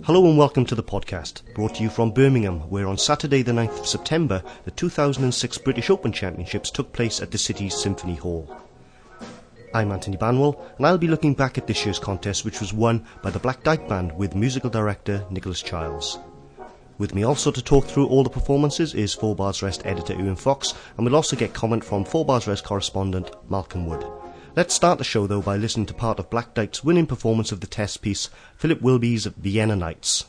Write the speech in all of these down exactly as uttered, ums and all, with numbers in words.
Hello and welcome to the podcast, brought to you from Birmingham, where on Saturday the ninth of September the two thousand six British Open Championships took place at the city's Symphony Hall. I'm Anthony Banwell, and I'll be looking back at this year's contest, which was won by the Black Dyke Band with musical director Nicholas Childs. With me also to talk through all the performances is Four Bars Rest editor Ewan Fox, and we'll also get comment from Four Bars Rest correspondent Malcolm Wood. Let's start the show though by listening to part of Black Dyke's winning performance of the test piece, Philip Wilby's Vienna Nights.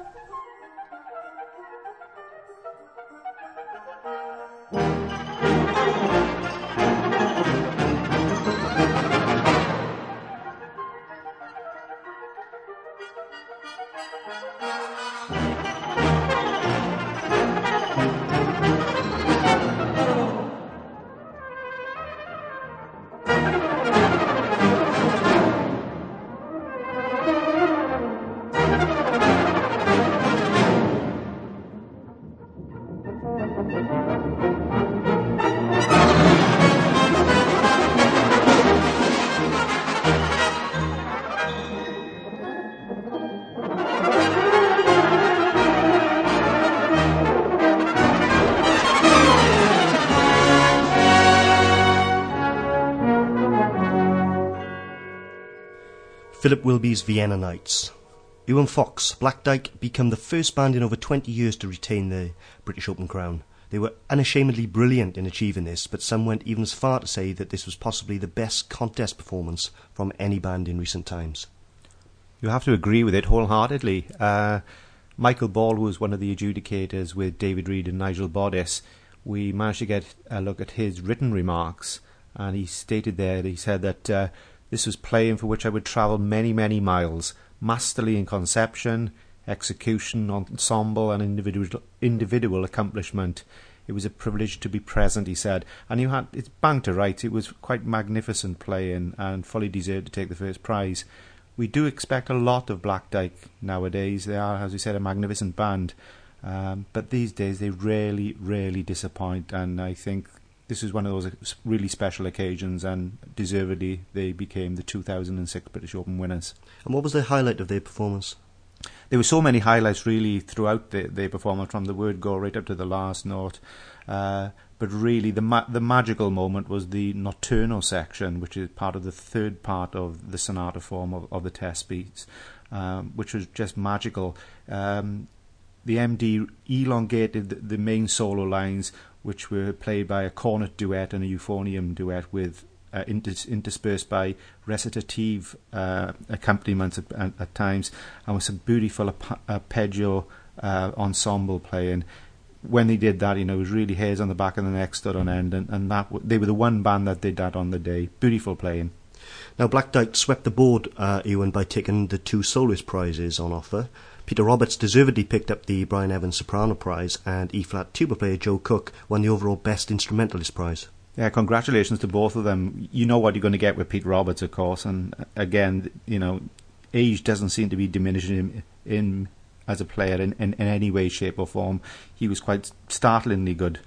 Philip Wilby's Vienna Nights. Ewan Fox, Black Dyke become the first band in over twenty years to retain the British Open crown. They were unashamedly brilliant in achieving this, but some went even as far to say that this was possibly the best contest performance from any band in recent times. You have to agree with it wholeheartedly. Uh, Michael Ball was one of the adjudicators with David Reed and Nigel Bodis. We managed to get a look at his written remarks, and he stated there, he said that uh, this was playing for which I would travel many, many miles, masterly in conception, execution, ensemble and individual individual accomplishment. It was a privilege to be present, he said. And you had, it's banter, right? It was quite magnificent playing and fully deserved to take the first prize. We do expect a lot of Black Dyke nowadays. They are, as we said, a magnificent band. Um, but these days they really, really disappoint, and I think this is one of those really special occasions, and deservedly they became the two thousand six British Open winners. And what was the highlight of their performance? There were so many highlights really throughout the, their performance, from the word go right up to the last note. Uh, but really the ma- the magical moment was the nocturno section, which is part of the third part of the sonata form of, of the test piece, um, which was just magical. Um, the M D elongated the, the main solo lines, which were played by a cornet duet and a euphonium duet with uh, inter- interspersed by recitative uh, accompaniments at, at, at times, and with some beautiful ap- arpeggio uh, ensemble playing. When they did that, you know, it was really hairs on the back of the neck stood on end, and, and that w- they were the one band that did that on the day. Beautiful playing. Now, Black Dyke swept the board, uh, Ewan, by taking the two soloist prizes on offer. Peter Roberts deservedly picked up the Brian Evans Soprano Prize, and E-flat tuba player Joe Cook won the overall Best Instrumentalist Prize. Yeah, congratulations to both of them. You know what you're going to get with Pete Roberts, of course, and again, you know, age doesn't seem to be diminishing him in as a player in, in, in any way, shape or form. He was quite startlingly good,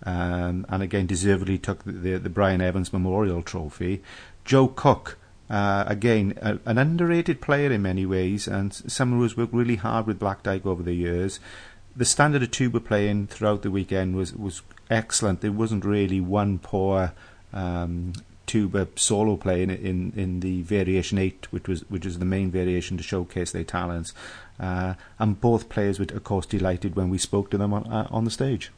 um, and again deservedly took the, the, the Brian Evans Memorial Trophy. Joe Cook, Uh, again, a, an underrated player in many ways, and someone who's worked really hard with Black Dyke over the years. The standard of tuba playing throughout the weekend was, was excellent. There wasn't really one poor um, tuba solo playing in, in the variation eight, which was which is the main variation to showcase their talents. Uh, and both players were, of course, delighted when we spoke to them on, uh, on the stage.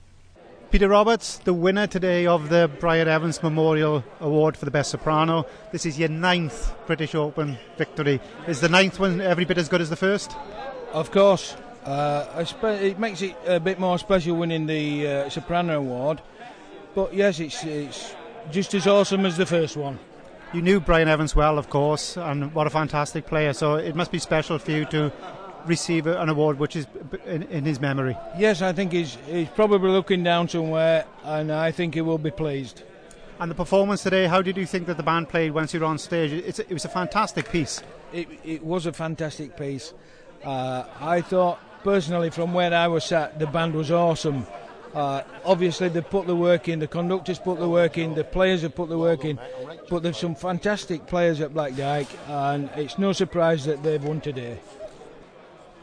Peter Roberts, the winner today of the Brian Evans Memorial Award for the Best Soprano. This is your ninth British Open victory. Is the ninth one every bit as good as the first? Of course. Uh, I spe- it makes it a bit more special winning the uh, Soprano Award. But yes, it's, it's just as awesome as the first one. You knew Brian Evans well, of course, and what a fantastic player. So it must be special for you to receive an award which is in, in his memory. Yes, I think he's, he's probably looking down somewhere, and I think he will be pleased. And the performance today, how did you think that the band played once you were on stage? It's, it was a fantastic piece. It, it was a fantastic piece. Uh, I thought, personally, from where I was sat, the band was awesome. Uh, obviously, they put the work in, the conductors put the work in, the players have put the work in, but there's some fantastic players at Black Dyke, and it's no surprise that they've won today.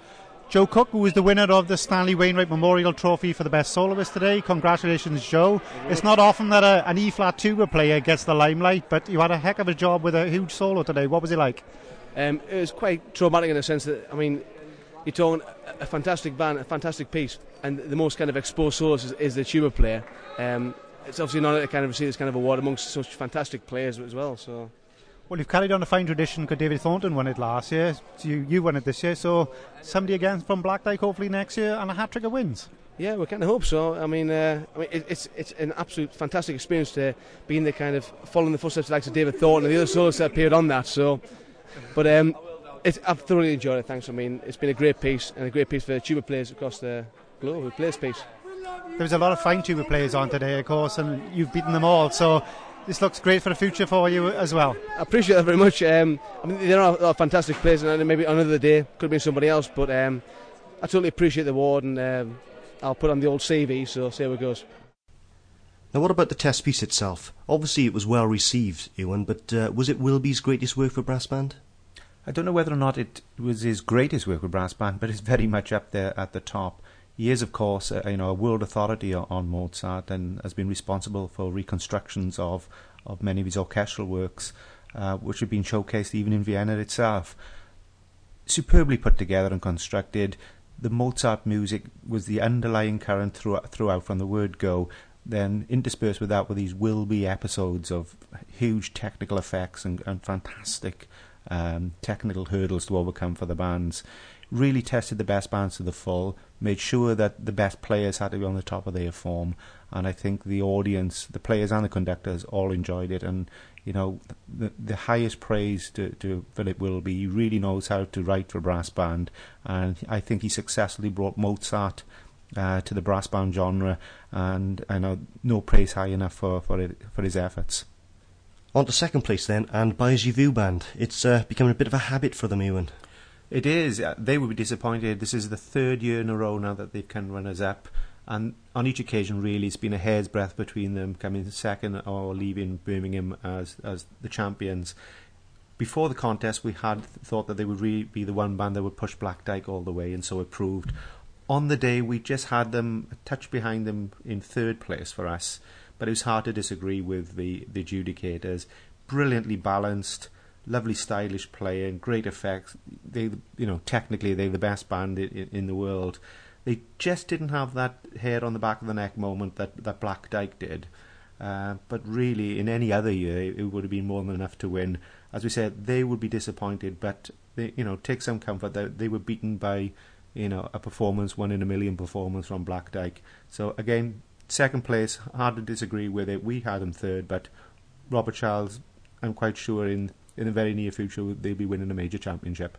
Joe Cook, who was the winner of the Stanley Wainwright Memorial Trophy for the best soloist today. Congratulations, Joe. It's not often that a, an E-flat tuba player gets the limelight, but you had a heck of a job with a huge solo today. What was it like? Um, it was quite traumatic in the sense that, I mean, you're talking a fantastic band, a fantastic piece, and the most kind of exposed soloist is, is the tuba player. Um, it's obviously not to kind of receive this kind of award amongst such fantastic players as well. So. Well, you've carried on a fine tradition because David Thornton won it last year. So you, you won it this year. So somebody again from Black Dyke hopefully next year and a hat-trick of wins. Yeah, we kind of hope so. I mean, uh, I mean, it, it's it's an absolute fantastic experience to be in the kind of following the footsteps of the likes of David Thornton and the other soloists that appeared on that. So, but um, it's, I've thoroughly enjoyed it. Thanks. I mean, it's been a great piece and a great piece for tuba players across the globe. Who plays piece. There was a lot of fine tuba players on today, of course, and you've beaten them all. So. This looks great for the future for you as well. I appreciate that very much. Um, I mean, there are, are fantastic players, and maybe another day could have been somebody else. But um, I totally appreciate the award, and um, I'll put on the old C V. So see how it goes. Now, what about the test piece itself? Obviously, it was well received, Ewan. But uh, was it Wilby's greatest work for brass band? I don't know whether or not it was his greatest work with brass band, but it's very much up there at the top. He is, of course, a, you know, a world authority on Mozart and has been responsible for reconstructions of, of many of his orchestral works, uh, which have been showcased even in Vienna itself. Superbly put together and constructed. The Mozart music was the underlying current throughout, throughout from the word go. Then interspersed with that were these Wilby episodes of huge technical effects and, and fantastic um, technical hurdles to overcome for the bands. Really tested the best bands to the full, made sure that the best players had to be on the top of their form, and I think the audience, the players and the conductors, all enjoyed it. And you know, the the highest praise to, to Philip Wilby. He really knows how to write for a brass band, and I think he successfully brought Mozart uh, to the brass band genre, and I know no praise high enough for for, it, for his efforts. On to second place then, and Bayes Revue Band. It's uh, becoming a bit of a habit for them, Ewan. It is. Uh, they will be disappointed. This is the third year in a row now that they've come runners-up, and on each occasion, really, it's been a hair's breadth between them coming second or leaving Birmingham as as the champions. Before the contest, we had thought that they would really be the one band that would push Black Dyke all the way, and so it proved. On the day, we just had them a touch behind them in third place for us, but it was hard to disagree with the, the adjudicators. Brilliantly balanced. Lovely, stylish playing, great effects. They, you know, technically they're the best band in, in the world. They just didn't have that hair on the back of the neck moment that, that Black Dyke did. Uh, but really, in any other year, it would have been more than enough to win. As we said, they would be disappointed, but they, you know, take some comfort that they were beaten by, you know, a performance, one in a million performance from Black Dyke. So again, second place, hard to disagree with it. We had them third, but Robert Charles, I'm quite sure in. in the very near future they'll be winning a major championship.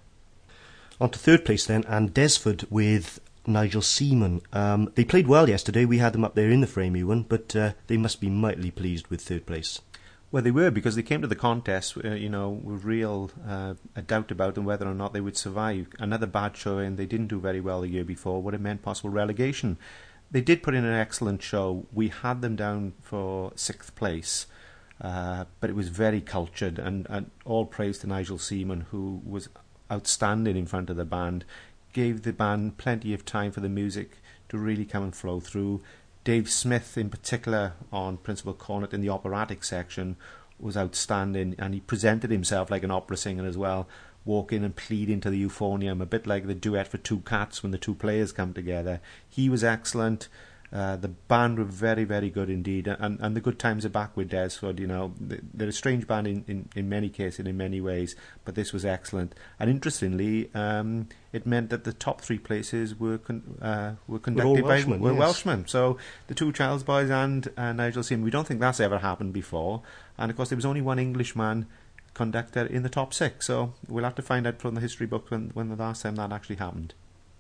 On to third place then, and Desford with Nigel Seaman. Um, they played well yesterday. We had them up there in the frame, Ewan, but uh, they must be mightily pleased with third place. Well, they were, because they came to the contest, uh, you know, with real uh, a doubt about them whether or not they would survive. Another bad showing. They didn't do very well the year before. Would have meant possible relegation. They did put in an excellent show. We had them down for sixth place. Uh, but it was very cultured, and, and all praise to Nigel Seaman, who was outstanding in front of the band, gave the band plenty of time for the music to really come and flow through. Dave Smith in particular on principal cornet in the operatic section was outstanding, and he presented himself like an opera singer as well, walking and pleading to the euphonium, a bit like the duet for Two Cats when the two players come together. He was excellent. Uh, the band were very, very good indeed, and, and the good times are back with Desford. You know, they're a strange band in, in, in many cases and in many ways, but this was excellent. And interestingly, um, it meant that the top three places were con- uh, were conducted by Welshmen, were yes. Welshmen. So the two Charles boys and uh, Nigel Seaman. We don't think that's ever happened before, and of course there was only one Englishman conductor in the top six. So we'll have to find out from the history book when when the last time that actually happened.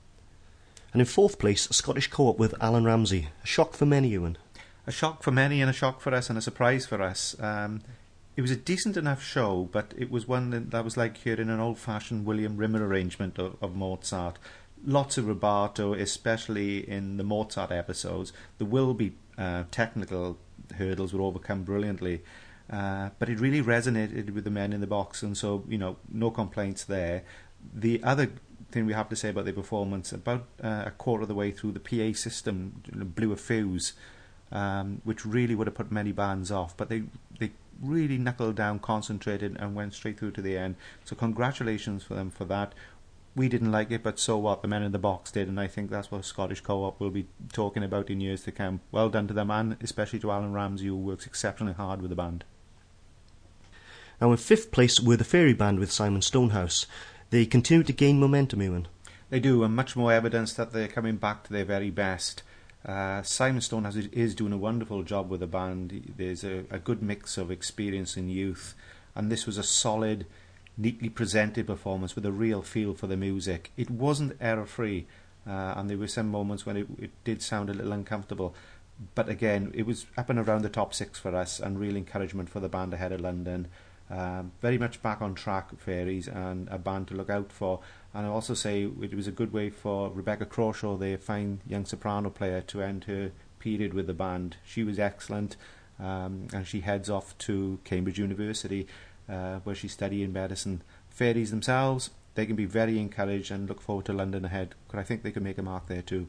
And in fourth place, a Scottish co-op with Alan Ramsey. A shock for many, Ewan. A shock for many, and a shock for us, and a surprise for us. Um, it was a decent enough show, but it was one that, that was like hearing an old-fashioned William Rimmer arrangement of, of Mozart. Lots of rubato, especially in the Mozart episodes. The Wilby uh, technical hurdles were overcome brilliantly. Uh, but it really resonated with the men in the box, and so, you know, no complaints there. The other thing we have to say about their performance, about uh, a quarter of the way through, the P A system blew a fuse, um, which really would have put many bands off, but they they really knuckled down, concentrated, and went straight through to the end. So congratulations for them for that. We didn't like it, but so what, the men in the box did, and I think that's what Scottish Co-op will be talking about in years to come. Well done to them, and especially to Alan Ramsey, who works exceptionally hard with the band. Now in fifth place were the Fairy Band with Simon Stonehouse. They continue to gain momentum, Ewan. They do, and much more evidence that they're coming back to their very best. Uh, Simon Stonehouse is doing a wonderful job with the band. There's a, a good mix of experience and youth, and this was a solid, neatly presented performance with a real feel for the music. It wasn't error-free, uh, and there were some moments when it, it did sound a little uncomfortable, but again, it was up and around the top six for us, and real encouragement for the band ahead of London. Um, very much back on track, Fairies, and a band to look out for. And I also say it was a good way for Rebecca Crawshaw, the fine young soprano player, to end her period with the band. She was excellent, um, and she heads off to Cambridge University, Uh, where she's studying medicine. Fairies themselves, they can be very encouraged and look forward to London ahead, because I think they can make a mark there too.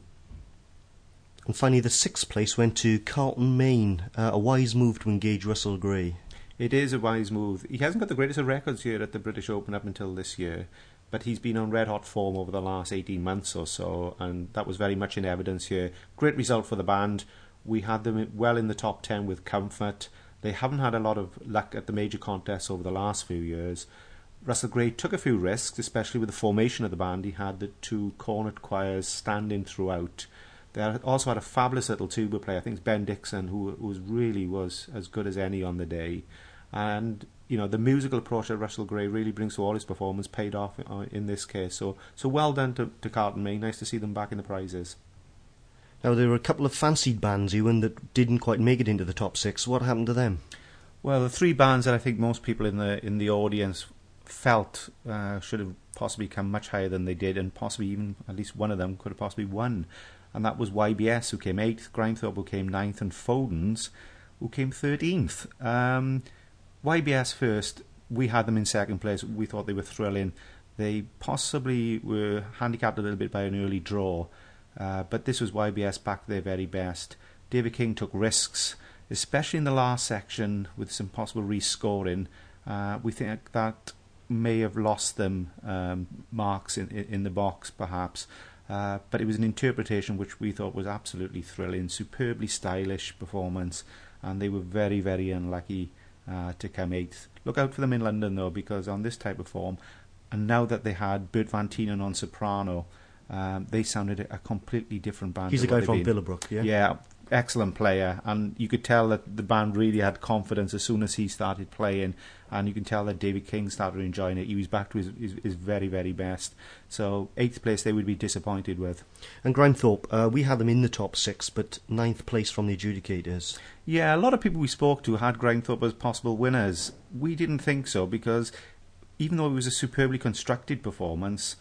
And finally, the sixth place went to Carlton Main, uh, a wise move to engage Russell Gray. It is a wise move. He hasn't got the greatest of records here at the British Open up until this year, but he's been on red-hot form over the last eighteen months or so, and that was very much in evidence here. Great result for the band. We had them well in the top ten with comfort. They haven't had a lot of luck at the major contests over the last few years. Russell Gray took a few risks, especially with the formation of the band. He had the two cornet choirs standing throughout. They also had a fabulous little tuba player, I think it's Ben Dixon, who was really was as good as any on the day. And you know, the musical approach that Russell Gray really brings to all his performance paid off in this case. So, so well done to, to Carlton Main. Nice to see them back in the prizes. Now, there were a couple of fancied bands, Ewan, that didn't quite make it into the top six. What happened to them? Well, the three bands that I think most people in the in the audience felt uh, should have possibly come much higher than they did, and possibly even at least one of them could have possibly won. And that was Y B S, who came eighth, Grimethorpe, who came ninth, and Foden's, who came thirteenth. Um, Y B S first, we had them in second place. We thought they were thrilling. They possibly were handicapped a little bit by an early draw. Uh, but this was Y B S back to their very best. David King took risks, especially in the last section with some possible rescoring. Uh, we think that may have lost them um, marks in, in the box, perhaps. Uh, but it was an interpretation which we thought was absolutely thrilling, superbly stylish performance, and they were very, very unlucky uh, to come eighth. Look out for them in London, though, because on this type of form, and now that they had Bert Van Tienen on soprano, Um, they sounded a completely different band. He's a guy from Billabrook, yeah? Yeah, excellent player. And you could tell that the band really had confidence as soon as he started playing. And you can tell that David King started enjoying it. He was back to his, his, his very, very best. So, eighth place they would be disappointed with. And Grimethorpe, uh, we had them in the top six, but ninth place from the adjudicators. Yeah, a lot of people we spoke to had Grimethorpe as possible winners. We didn't think so, because even though it was a superbly constructed performance,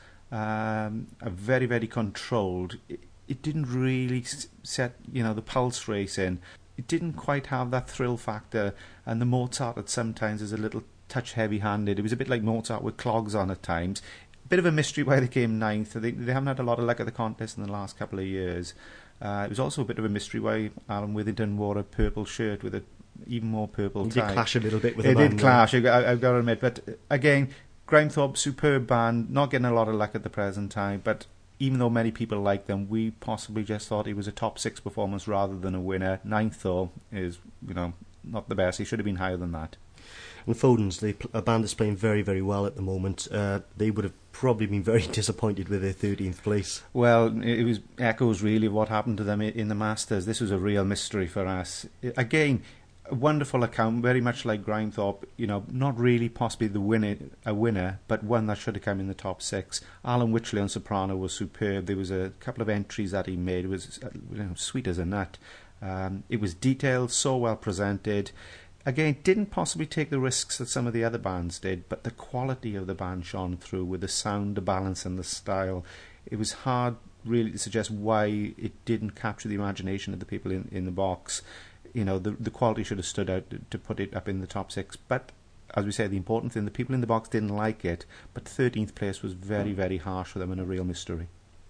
Um, a very, very controlled. It, it didn't really set, you know, the pulse race in. It didn't quite have that thrill factor, and the Mozart at sometimes is a little touch heavy-handed. It was a bit like Mozart with clogs on at times. A bit of a mystery why they came ninth. They, they haven't had a lot of luck at the contest in the last couple of years. Uh, it was also a bit of a mystery why Alan Withington wore a purple shirt with a even more purple It tie. did clash a little bit with it the band. It did clash, I, I've got to admit. But again, Grimethorpe, superb band, not getting a lot of luck at the present time, but even though many people like them, we possibly just thought it was a top six performance rather than a winner. Ninth, though, is, you know, not the best. He should have been higher than that. And Foden's, they, a band that's playing very, very well at the moment. Uh, they would have probably been very disappointed with their thirteenth place. Well, it was echoes, really, of what happened to them in the Masters. This was a real mystery for us. Again, a wonderful account, very much like Grimethorpe, you know, not really possibly the winner, a winner, but one that should have come in the top six. Alan Wycherley on soprano was superb. There was a couple of entries that he made. It was, you know, sweet as a nut. Um, it was detailed, so well presented. Again, didn't possibly take the risks that some of the other bands did, but the quality of the band shone through with the sound, the balance and the style. It was hard really to suggest why it didn't capture the imagination of the people in, in the box. You know, the the quality should have stood out to, to put it up in the top six. But as we say, the important thing, the people in the box didn't like it, but thirteenth place was very, very harsh for them and a real mystery.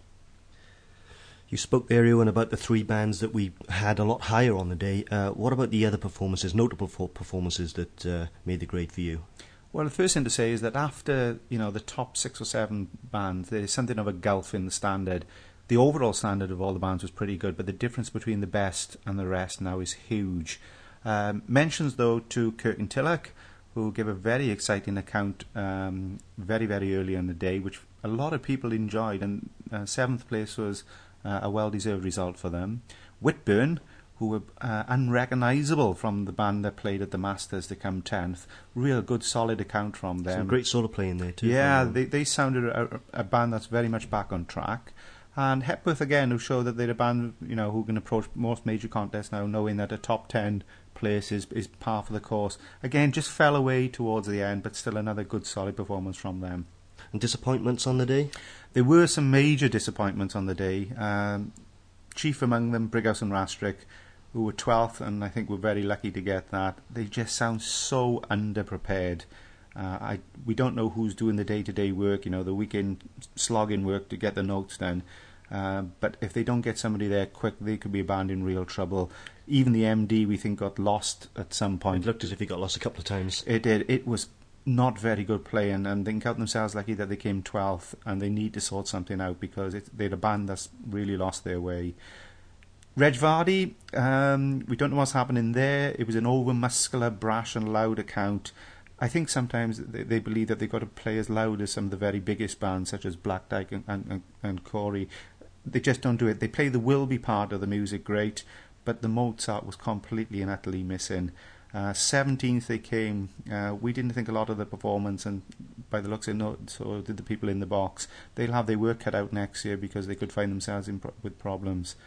You spoke there, Ewan, about the three bands that we had a lot higher on the day. Uh, what about the other performances, notable performances that uh, made the grade for you? Well, the first thing to say is that after, you know, the top six or seven bands, there is something of a gulf in the standard. The overall standard of all the bands was pretty good, but the difference between the best and the rest now is huge. Um, mentions, though, to Kirkintilloch, who gave a very exciting account um, very, very early in the day, which a lot of people enjoyed, and uh, seventh place was uh, a well-deserved result for them. Whitburn, who were uh, unrecognisable from the band that played at the Masters to come tenth. Real good, solid account from them. Some great solo playing there too. Yeah, they, they sounded a, a band that's very much back on track. And Hepworth again, who showed that they're a band, you know, who can approach most major contests now, knowing that a top ten place is, is par for the course. Again, just fell away towards the end, but still another good, solid performance from them. And disappointments on the day? There were some major disappointments on the day. Um, chief among them, Brighouse and Rastrick, who were twelfth, and I think we're very lucky to get that. They just sound so underprepared. Uh, I we don't know who's doing the day-to-day work, you know, the weekend slogging work to get the notes done. Uh, but if they don't get somebody there quick, they could be a band in real trouble. Even the M D, we think, got lost at some point. It looked as if he got lost a couple of times. It did. It was not very good playing, and they can count themselves lucky that they came twelfth, and they need to sort something out because it, they're a band that's really lost their way. Reg Vardy, um, we don't know what's happening there. It was an over-muscular, brash and loud account. I think sometimes they, they believe that they've got to play as loud as some of the very biggest bands, such as Black Dyke and, and, and Corey. They just don't do it. They play the Wilby part of the music great, but the Mozart was completely and utterly missing. Uh, seventeenth they came. Uh, we didn't think a lot of the performance, and by the looks of it, so did the people in the box. They'll have their work cut out next year because they could find themselves in pro- with problems.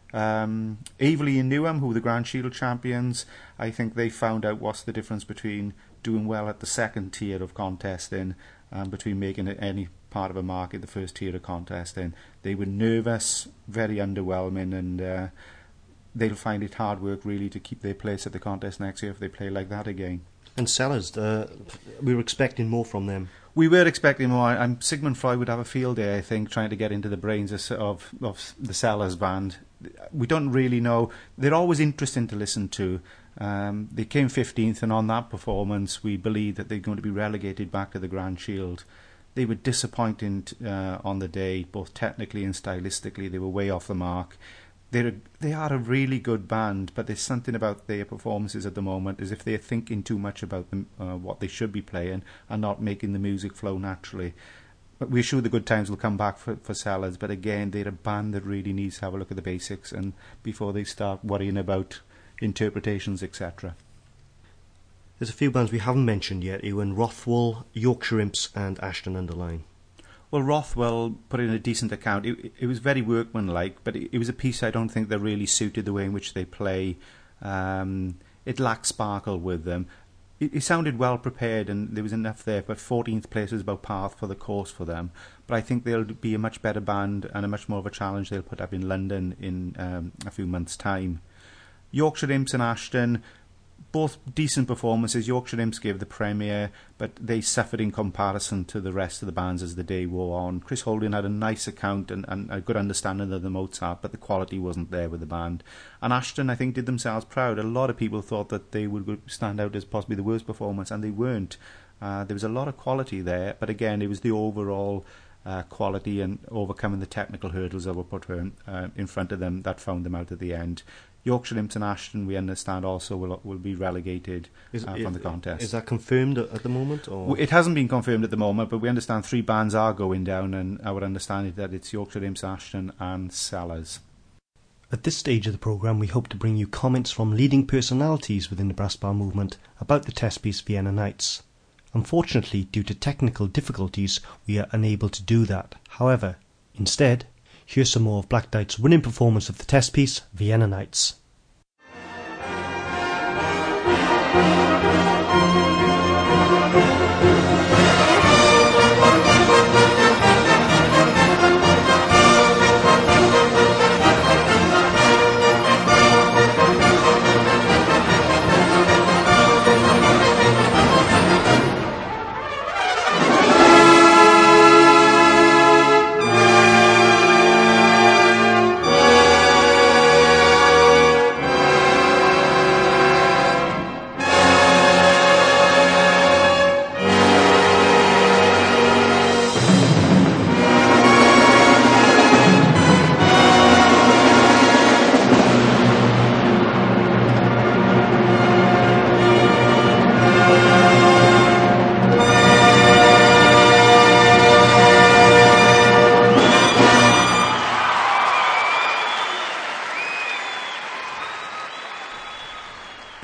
Um, Averley and Newham, who were the Grand Shield champions, I think they found out what's the difference between doing well at the second tier of contesting and between making it any part of a mark at the first tier of contesting. They were nervous, very underwhelming, and uh, they'll find it hard work really to keep their place at the contest next year if they play like that again. And Sellers, uh, we were expecting more from them. We were expecting more. I'm, Sigmund Freud would have a field day, I think, trying to get into the brains of, of, of the Sellers band. We don't really know. They're always interesting to listen to. Um, they came fifteenth, and on that performance, we believe that they're going to be relegated back to the Grand Shield. They were disappointing uh, on the day, both technically and stylistically. They were way off the mark. They're a, they are a really good band, but there's something about their performances at the moment as if they're thinking too much about them, uh, what they should be playing and not making the music flow naturally. But we're sure the good times will come back for, for Sellers, but again, they're a band that really needs to have a look at the basics and before they start worrying about interpretations, et cetera. There's a few bands we haven't mentioned yet, Ewan. Rothwell, Yorkshire Imps and Ashton-under-Lyne. Well, Rothwell put in a decent account. It, it was very workmanlike, but it, it was a piece I don't think that really suited the way in which they play. Um, it lacked sparkle with them. It, it sounded well prepared, and there was enough there, but fourteenth place is about par for the course for them. But I think they'll be a much better band and a much more of a challenge they'll put up in London in um, a few months' time. Yorkshire Imps and Ashton, both decent performances. Yorkshire Imps gave the premiere, but they suffered in comparison to the rest of the bands as the day wore on. Chris Holding had a nice account and, and a good understanding of the Mozart, but the quality wasn't there with the band. And Ashton, I think, did themselves proud. A lot of people thought that they would stand out as possibly the worst performance, and they weren't. Uh, there was a lot of quality there, but again, it was the overall uh, quality and overcoming the technical hurdles that were put uh, in front of them that found them out at the end. Yorkshire Imps and Ashton, we understand, also will will be relegated is, uh, is, from the contest. Is that confirmed at the moment? Or? It hasn't been confirmed at the moment, but we understand three bands are going down, and our understanding is that it's Yorkshire Imps, Ashton and Sellers. At this stage of the programme, we hope to bring you comments from leading personalities within the brass band movement about the test piece Vienna Nights. Unfortunately, due to technical difficulties, we are unable to do that. However, instead, here's some more of Black Dyke's winning performance of the test piece, Vienna Nights.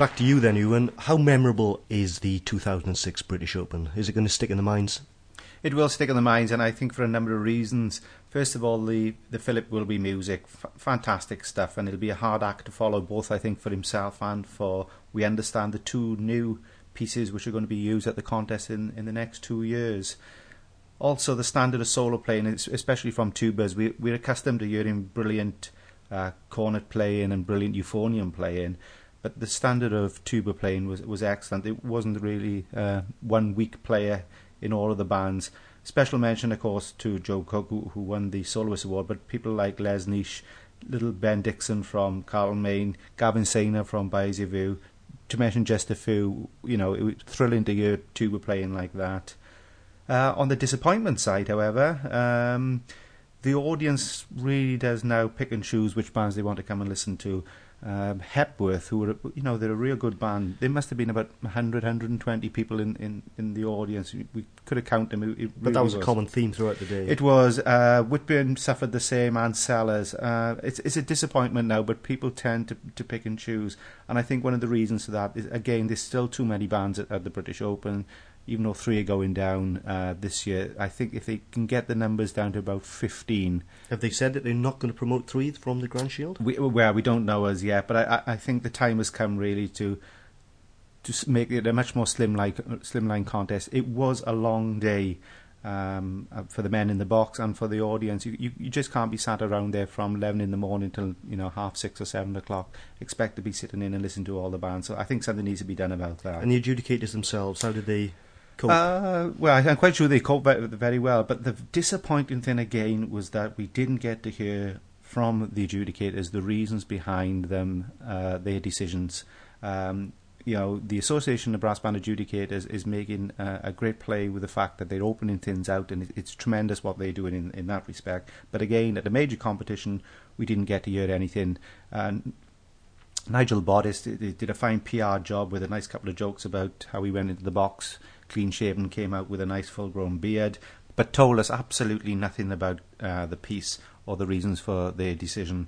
back to you then, Ewan. How memorable is the two thousand six British Open? Is it going to stick in the minds? It will stick in the minds, and I think for a number of reasons. First of all, the, the Philip Willoughby music, f- fantastic stuff, and it'll be a hard act to follow, both I think for himself and for, we understand, the two new pieces which are going to be used at the contest in, in the next two years. Also, the standard of solo playing, especially from tubas, we, we're accustomed to hearing brilliant uh, cornet playing and brilliant euphonium playing, but the standard of tuba playing was, was excellent. It wasn't really uh, one weak player in all of the bands. Special mention, of course, to Joe Cook, who, who won the Soloist Award, but people like Les Niche, little Ben Dixon from Carl Main, Gavin Sainer from By Your View, to mention just a few. You know, it was thrilling to hear tuba playing like that. Uh, on the disappointment side, however, um, the audience really does now pick and choose which bands they want to come and listen to. Um, Hepworth, who were, you know, they're a real good band. There must have been about one hundred, one hundred twenty people in, in, in the audience. We could have counted them. It really but that was, was a common theme throughout the day. It was. Uh, Whitburn suffered the same, and Sellers. Uh, it's, it's a disappointment now, but people tend to, to pick and choose. And I think one of the reasons for that is, again, there's still too many bands at, at the British Open. Even though three are going down uh, this year, I think if they can get the numbers down to about fifteen. Have they said that they're not going to promote three from the Grand Shield? We, well, we don't know as yet, but I, I think the time has come really to to make it a much more slimline slimline contest. It was a long day um, for the men in the box and for the audience. You, you you just can't be sat around there from eleven in the morning till you know half six or seven o'clock. Expect to be sitting in and listening to all the bands. So I think something needs to be done about that. And the adjudicators themselves, how did they cope? Uh, well, I'm quite sure they coped very, very well, but the disappointing thing again was that we didn't get to hear from the adjudicators the reasons behind them, uh, their decisions. Um, you know, the Association of Brass Band Adjudicators is making uh, a great play with the fact that they're opening things out, and it, it's tremendous what they're doing in, in that respect. But again, at the major competition, we didn't get to hear anything. And Nigel Bodis did, did a fine P R job with a nice couple of jokes about how he went into the box clean-shaven, came out with a nice full-grown beard, but told us absolutely nothing about uh, the piece or the reasons for their decision.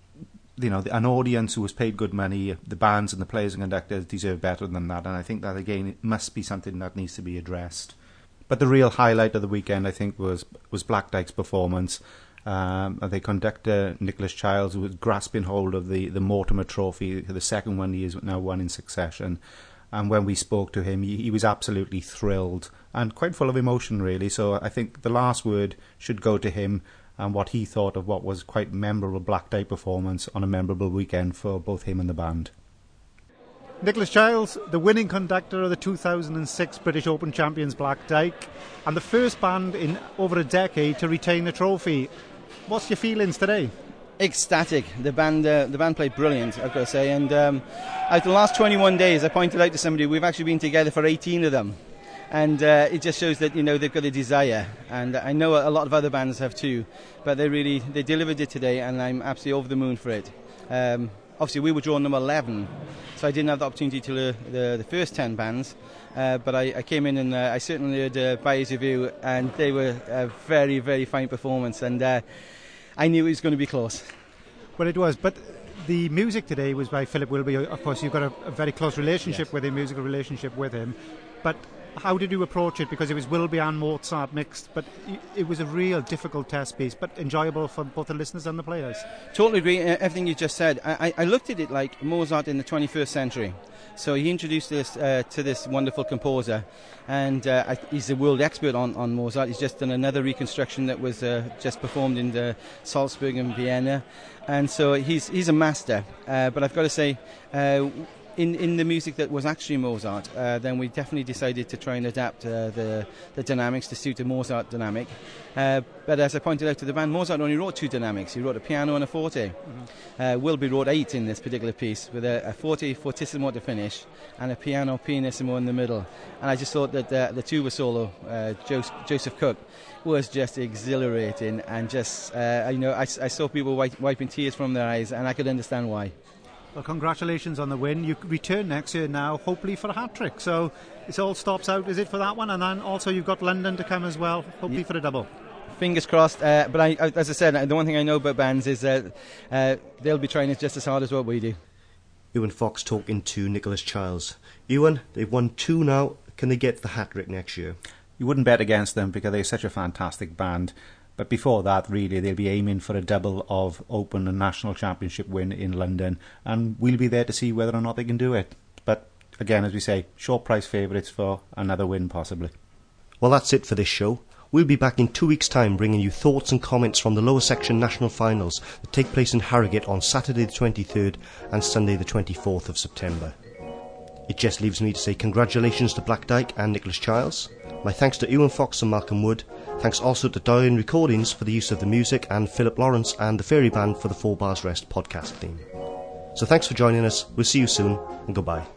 You know, an audience who was paid good money, the bands and the players and conductors deserve better than that, and I think that, again, it must be something that needs to be addressed. But the real highlight of the weekend, I think, was, was Black Dyke's performance. Um, the conductor, Nicholas Childs, who was grasping hold of the, the Mortimer Trophy, the second one he has now won in succession. And when we spoke to him, he, he was absolutely thrilled and quite full of emotion, really. So I think the last word should go to him and what he thought of what was quite memorable Black Dyke performance on a memorable weekend for both him and the band. Nicholas Childs, the winning conductor of the two thousand six British Open champions Black Dyke, and the first band in over a decade to retain the trophy. What's your feelings today? Ecstatic. The band, uh, the band played brilliant, I've got to say. And um, out of the last twenty-one days, I pointed out to somebody, we've actually been together for eighteen of them, and uh, it just shows that you know they've got a desire. And I know a lot of other bands have too, but they really they delivered it today, and I'm absolutely over the moon for it. Um, obviously, we were drawn number eleven, so I didn't have the opportunity to learn the, the first ten bands. Uh, but I, I came in and uh, I certainly heard uh, By Your View, and they were a very, very fine performance, and uh, I knew it was going to be close. Well, it was, but the music today was by Philip Willoughby. Of course, you've got a, a very close relationship yes. with him, musical relationship with him. But how did you approach it? Because it was Willoughby and Mozart mixed, but it was a real difficult test piece, but enjoyable for both the listeners and the players. Totally agree. Uh, everything you just said. I, I looked at it like Mozart in the twenty-first century. So he introduced us uh, to this wonderful composer, and uh, I, he's a world expert on, on Mozart. He's just done another reconstruction that was uh, just performed in the Salzburg and Vienna, and so he's he's a master. Uh, but I've got to say, uh, in in the music that was actually Mozart, uh, then we definitely decided to try and adapt uh, the the dynamics to suit a Mozart dynamic. Uh, but as I pointed out to the band, Mozart only wrote two dynamics. He wrote a piano and a forte. Mm-hmm. Uh, Willoughby wrote eight in this particular piece, with a, a forte fortissimo to finish and a piano pianissimo in the middle. And I just thought that the, the tuba solo, uh, Joseph, Joseph Cook, was just exhilarating, and just uh, you know I, I saw people wipe, wiping tears from their eyes, and I could understand why. Well, congratulations on the win. You return next year now, hopefully for a hat-trick. So it all stops out, is it, for that one? And then also you've got London to come as well, hopefully yeah. for a double. Fingers crossed. Uh, but I, as I said, the one thing I know about bands is that uh, they'll be trying it just as hard as what we do. Ewan Fox talking to Nicholas Childs. Ewan, they've won two now. Can they get the hat-trick next year? You wouldn't bet against them because they're such a fantastic band. But before that, really, they'll be aiming for a double of Open and National Championship win in London. And we'll be there to see whether or not they can do it. But again, as we say, short price favourites for another win possibly. Well, that's it for this show. We'll be back in two weeks' time bringing you thoughts and comments from the lower section national finals that take place in Harrogate on Saturday the twenty-third and Sunday the twenty-fourth of September. It just leaves me to say congratulations to Black Dyke and Nicholas Childs. My thanks to Ewan Fox and Malcolm Wood. Thanks also to Dorian Recordings for the use of the music, and Philip Lawrence and the Fairy Band for the Four Bars Rest podcast theme. So thanks for joining us. We'll see you soon, and goodbye.